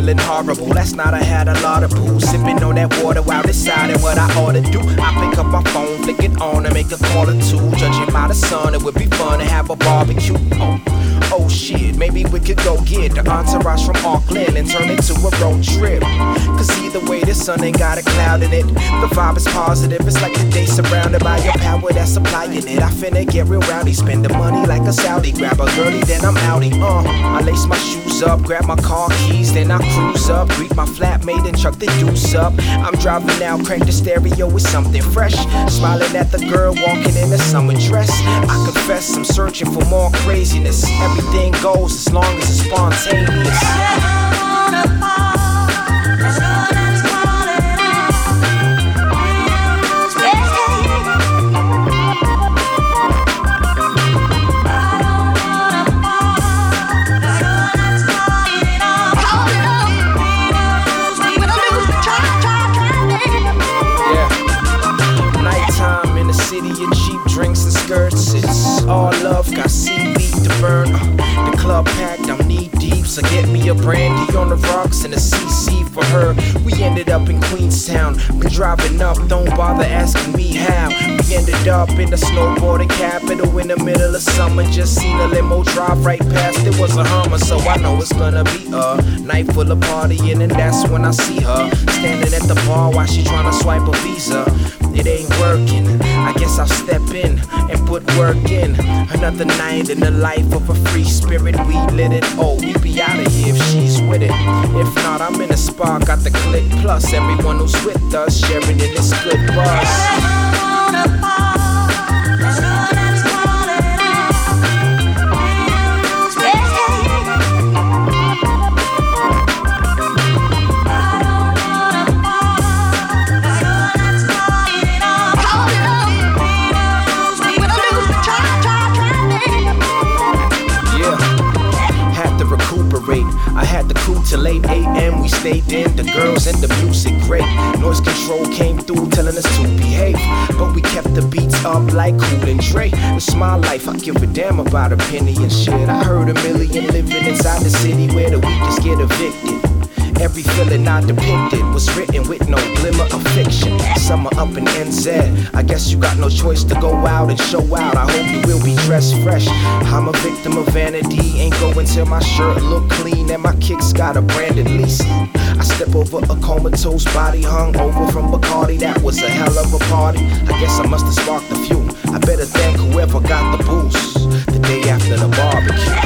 feeling horrible. Last night I had a lot of booze, sipping on that water while deciding what I ought to do. I pick up my phone, flick it on, and make a call or two. Judging by the sun, it would be fun to have a barbecue. Oh shit, maybe we could go get the entourage from Auckland and turn it to a road trip. Cause either way, the sun ain't got a cloud in it. The vibe is positive, it's like the day surrounded by your power that's supplying it. I finna get real rowdy, spend the money like a Saudi. Grab a girlie, then I'm outie. I lace my shoes up, grab my car keys, then I cruise up. Greet my flatmate and chuck the deuce up. I'm driving now, crank the stereo with something fresh. Smiling at the girl walking in a summer dress. I confess I'm searching for more craziness. Everything goes as long as it's spontaneous. Drinks and skirts, it's all love, got seaweed to burn. The club packed, I'm knee deep, so get me a brandy on the rocks and a CC for her. We ended up in Queenstown, been driving up, don't bother asking me how. We ended up in the snowboarding capital in the middle of summer. Just seen a limo drive right past, it was a Hummer, so I know it's gonna be a night full of partying. And that's when I see her standing at the bar while she tryna swipe a Visa. It ain't working, I guess I'll step in and put work in. Another night in the life of a free spirit, we lit it. Oh, we be out of here if she's with it. If not, I'm in a spot, got the click plus. Everyone who's with us sharing in this good buzz. I had the crew till 8 a.m. We stayed in, the girls and the music great. Noise control came through telling us to behave, but we kept the beats up like Kool and Dre. It's my life, I give a damn about a penny and shit. I heard a million living inside the city where the weakest get evicted. Every feeling I depicted was written with no glimmer of fiction. Summer up in NZ, I guess you got no choice to go out and show out. I hope you will be dressed fresh. I'm a victim of vanity, ain't going till my shirt look clean and my kicks got a branded lease. I step over a comatose body hung over from Bacardi, that was a hell of a party. I guess I must have sparked the fuel. I better thank whoever got the booze the day after the barbecue.